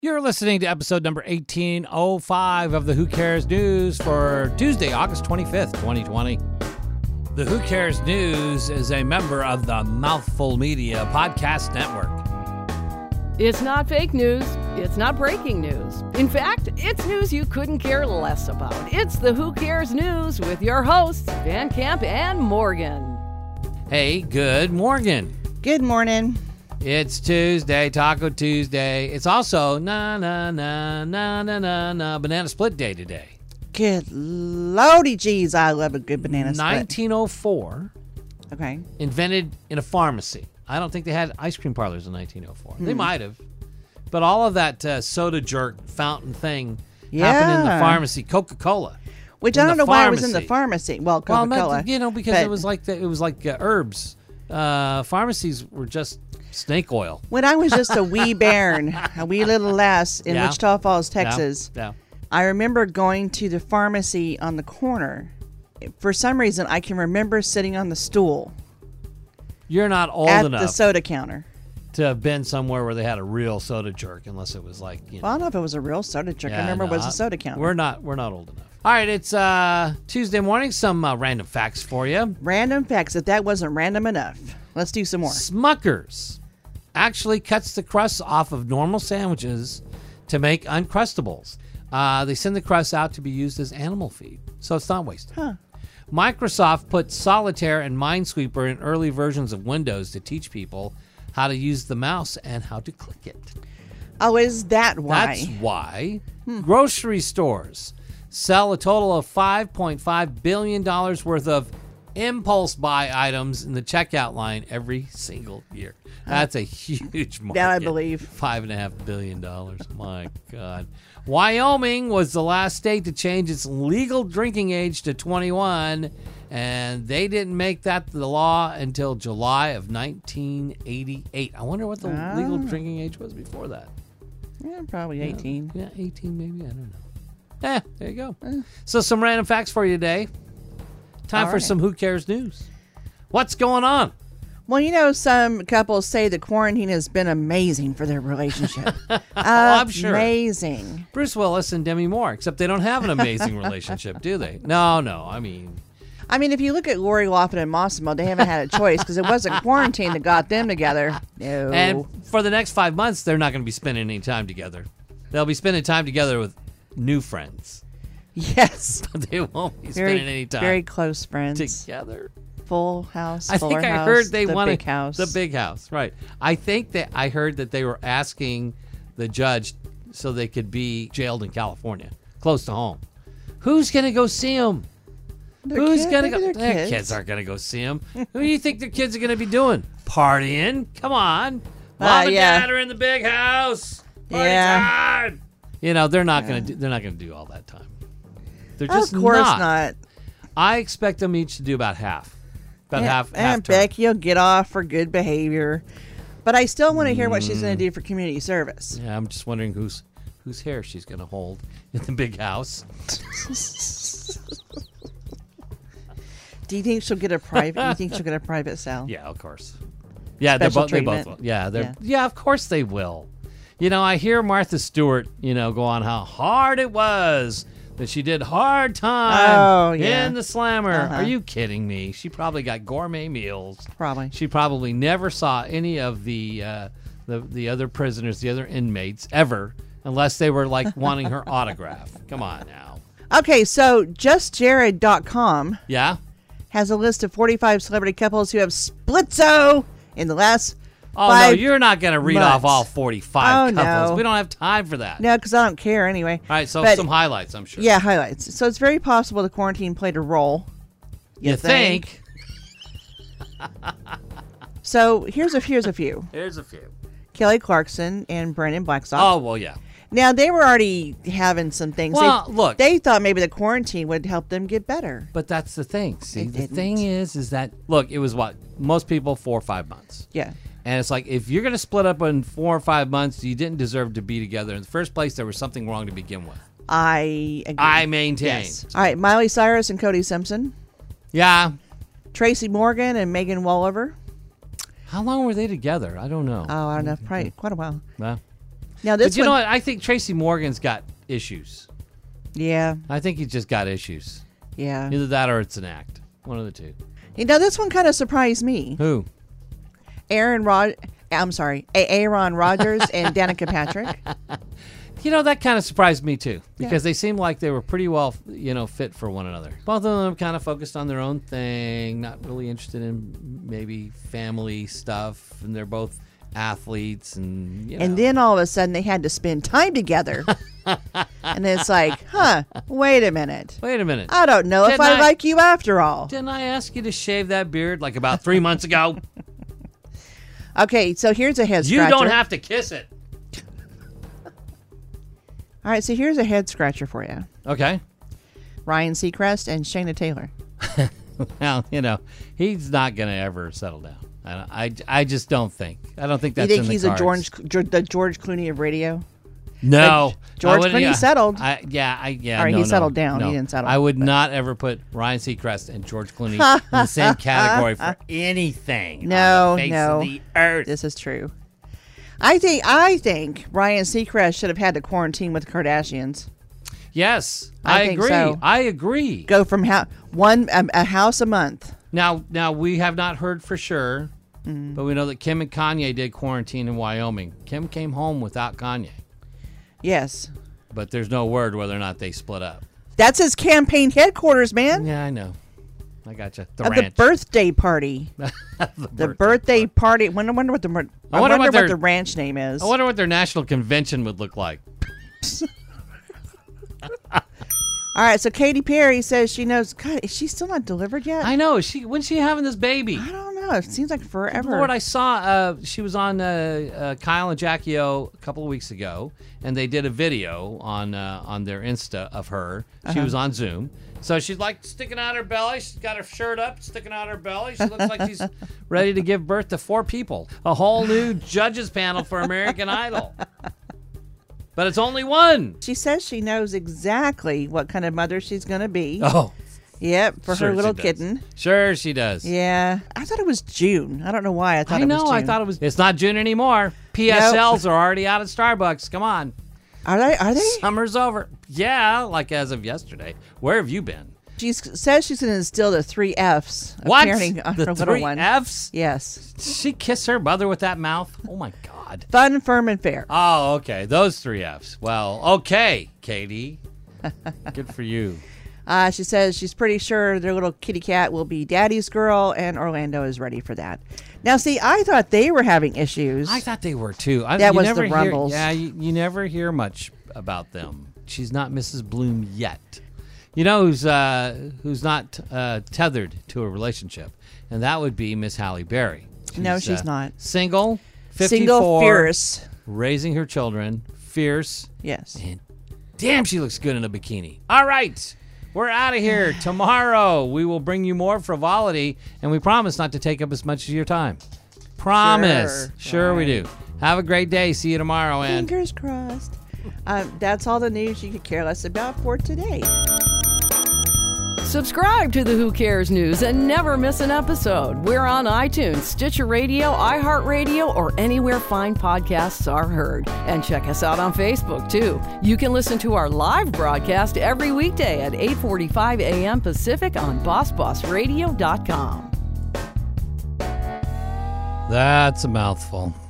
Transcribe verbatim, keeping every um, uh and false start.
You're listening to episode number eighteen oh five of the Who Cares News for Tuesday, August twenty-fifth, twenty twenty. The Who Cares News is a member of the Mouthful Media Podcast Network. It's not fake news. It's not breaking news. In fact, it's news you couldn't care less about. It's the Who Cares News with your hosts, Van Camp and Morgan. Hey, good morning. Good morning. It's Tuesday, Taco Tuesday. It's also na na na na na na na Banana Split Day today. Good lordy jeez, I love a good banana split. nineteen oh four. Okay. Invented in a pharmacy. I don't think they had ice cream parlors in nineteen oh four. Hmm. They might have. But all of that uh, soda jerk fountain thing Yeah. happened in the pharmacy. Coca-Cola. Which in I don't the know why it was in the pharmacy. pharmacy. Well, Well, Coca-Cola. not- you know, because but it was like the, it was like uh, herbs. Uh, pharmacies were just snake oil. when I was just a wee bairn, a wee little lass in Yeah. Wichita Falls, Yeah, Texas, Yeah. I remember going to the pharmacy on the corner. For some reason, I can remember sitting on the stool You're not old at enough the soda counter. to have been somewhere where they had a real soda jerk, unless it was like, you know. Well, I don't know if it was a real soda jerk. Yeah, I remember no, it was I- a soda counter. We're not. We're not old enough. All right, it's uh, Tuesday morning. Some uh, random facts for you. Random facts. If that wasn't random enough, let's do some more. Smuckers actually cuts the crust off of normal sandwiches to make Uncrustables. Uh, they send the crust out to be used as animal feed, so it's not wasted. Huh. Microsoft put Solitaire and Minesweeper in early versions of Windows to teach people how to use the mouse and how to click it. Oh, is that why? That's why grocery stores sell a total of five point five billion dollars worth of impulse buy items in the checkout line every single year. That's a huge market. That I believe. Five and a half billion dollars. My God. Wyoming was the last state to change its legal drinking age to twenty-one, and they didn't make that the law until July of nineteen eighty-eight. I wonder what the Ah. legal drinking age was before that. Yeah, probably eighteen. Yeah, eighteen maybe. I don't know. Eh, there you go. So some random facts for you today. Time All for right. some Who Cares news. What's going on? Well, you know, some couples say the quarantine has been amazing for their relationship. Oh, I'm sure. Amazing. Bruce Willis and Demi Moore, except they don't have an amazing relationship, do they? No, no. I mean, I mean, if you look at Lori Loughlin and Massimo, they haven't had a choice because it wasn't quarantine that got them together. No. and for the next five months, they're not going to be spending any time together. They'll be spending time together with new friends. yes. But they won't be Very, spending any time very close friends. together. Full house, I Fuller think I house, heard they the wanted big house. the big house, right? I think that I heard that they were asking the judge so they could be jailed in California, close to home. Who's gonna go see them? Their Who's kid- gonna maybe go? their Their kids. kids aren't gonna go see them. Who do you think their kids are gonna be doing? Partying? Come on, Mom Uh, and yeah. Dad are in the big house. Party Yeah. time. You know they're not gonna do. They're not gonna do all that time. They're just Of course not. not. I expect them each to do about half. About and, half. half and term. Becky will get off for good behavior. But I still want to hear what she's Mm. going to do for community service. Yeah, I'm just wondering whose whose hair she's going to hold in the big house. Do you think she'll get a private? You think she'll get a private cell? Yeah, of course. Yeah, they're Special both. They both. treatment. Will. Yeah, they're. Yeah. Yeah. of course they will. You know, I hear Martha Stewart, you know, go on how hard it was that she did hard time Oh, yeah. in the slammer. Uh-huh. Are you kidding me? She probably got gourmet meals. Probably. She probably never saw any of the uh, the the other prisoners, the other inmates ever, unless they were like wanting her autograph. Come on now. Okay, so just jared dot com Yeah. has a list of forty-five celebrity couples who have splitzo in the last Oh, five no, you're not going to read months. off all forty-five Oh, couples. no. We don't have time for that. No, because I don't care anyway. All right, so But- some highlights, I'm sure. Yeah, highlights. So it's very possible the quarantine played a role. You, think? So here's a here's a few. Here's a few. Kelly Clarkson and Brandon Blackstock. Oh, well, yeah. Now they were already having some things. Well, they, look. they thought maybe the quarantine would help them get better. But that's the thing. See, It the didn't. thing is, is that, look, it was what? Most people, four or five months. Yeah. And it's like, if you're going to split up in four or five months, you didn't deserve to be together. In the first place, there was something wrong to begin with. I agree. I maintain. Yes. All right, Miley Cyrus and Cody Simpson, Yeah. Tracy Morgan and Megan Walliver. How long were they together? I don't know. Oh, I don't know, probably quite a while. Well, Now this but you one, know what? I think Tracy Morgan's got issues. yeah, I think he's just got issues. yeah. Either that or it's an act. One of the two. You know, this one kind of surprised me. Who? Aaron Rod, I'm sorry, A- Aaron Rodgers and Danica Patrick. You know, that kind of surprised me too, because Yeah. they seemed like they were pretty well, you know, fit for one another. Both of them kind of focused on their own thing, not really interested in maybe family stuff, and they're both athletes, and you know. And then all of a sudden they had to spend time together. And it's like, huh, wait a minute. Wait a minute. I don't know if Didn't I I- like you after all. Didn't I ask you to shave that beard like about three months ago? Okay, so here's a head You scratcher. don't have to kiss it. All right, so here's a head scratcher for you. Okay. Ryan Seacrest and Shayna Taylor. Well, you know, he's not going to ever settle down. I, I, I just don't think. I don't think You that's think in the he's a cards. George, George, the George Clooney of radio? No, Like, George I wouldn't- Clooney yeah. settled. I, yeah, I, yeah. Or he no, no, settled down. no. He didn't settle, I would but- not ever put Ryan Seacrest and George Clooney in the same category for anything. No, on the face no. of the earth. This is true. I think I think Ryan Seacrest should have had to quarantine with the Kardashians. Yes, I I, think agree. so. I agree. Go from ho- one a, a house a month. Now, now we have not heard for sure, Mm. but we know that Kim and Kanye did quarantine in Wyoming. Kim came home without Kanye, Yes, but there's no word whether or not they split up. that's his campaign headquarters, man. Yeah, I know. I gotcha. The At ranch. the birthday party, the the birthday party. I wonder, wonder what the I wonder, I wonder what what, their- the ranch name is. I wonder what their national convention would look like. All right, so Katy Perry says she knows. God, is she still not delivered yet? I know. Is she when's she having this baby? I don't know. It seems like forever. Lord, I saw uh, she was on uh, uh, Kyle and Jackie O a couple of weeks ago, and they did a video on uh, on their Insta of her. She Uh-huh. was on Zoom, so she's like sticking out her belly. She's got her shirt up, sticking out her belly. She looks like she's ready to give birth to four people, a whole new judges panel for American Idol. But it's only one. She says she knows exactly what kind of mother she's going to be. Oh, Yep, for sure her she little does. kitten. Sure, she does. Yeah, I thought it was June. I don't know why I thought I it know. was June. I thought it was. It's not June anymore. P S Ls are already out at Starbucks. Come on. Are they? Are they? Summer's over. Yeah, like as of yesterday. Where have you been? She says she's going to instill the three F's of What? parenting on The her little three one. F's? Yes, Did she kiss her mother with that mouth? Oh my God. fun, firm, and fair. Oh, okay. Those three F's. Well, okay, Katie. Good for you. Uh, she says she's pretty sure their little kitty cat will be daddy's girl, and Orlando is ready for that. Now, see, I thought they were having issues. I thought they were too. I, That you was never the hear- rumbles. Yeah, you, you never hear much about them. She's not Missus Bloom yet. You know who's uh, who's not uh, tethered to a relationship, and that would be Miss Halle Berry. No, she's uh, not. Single, fifty-four, Single, fierce. raising her children, fierce. Yes. And damn, she looks good in a bikini. All right, we're out of here. Tomorrow we will bring you more frivolity, and we promise not to take up as much of your time. Promise. Sure. Sure, we do. Have a great day. See you tomorrow, and Fingers crossed. Um, that's all the news you could care less about for today. Subscribe to the Who Cares News and never miss an episode. We're on iTunes, Stitcher Radio, iHeartRadio, or anywhere fine podcasts are heard. And check us out on Facebook, too. You can listen to our live broadcast every weekday at eight forty-five a.m. Pacific on boss boss radio dot com. that's a mouthful.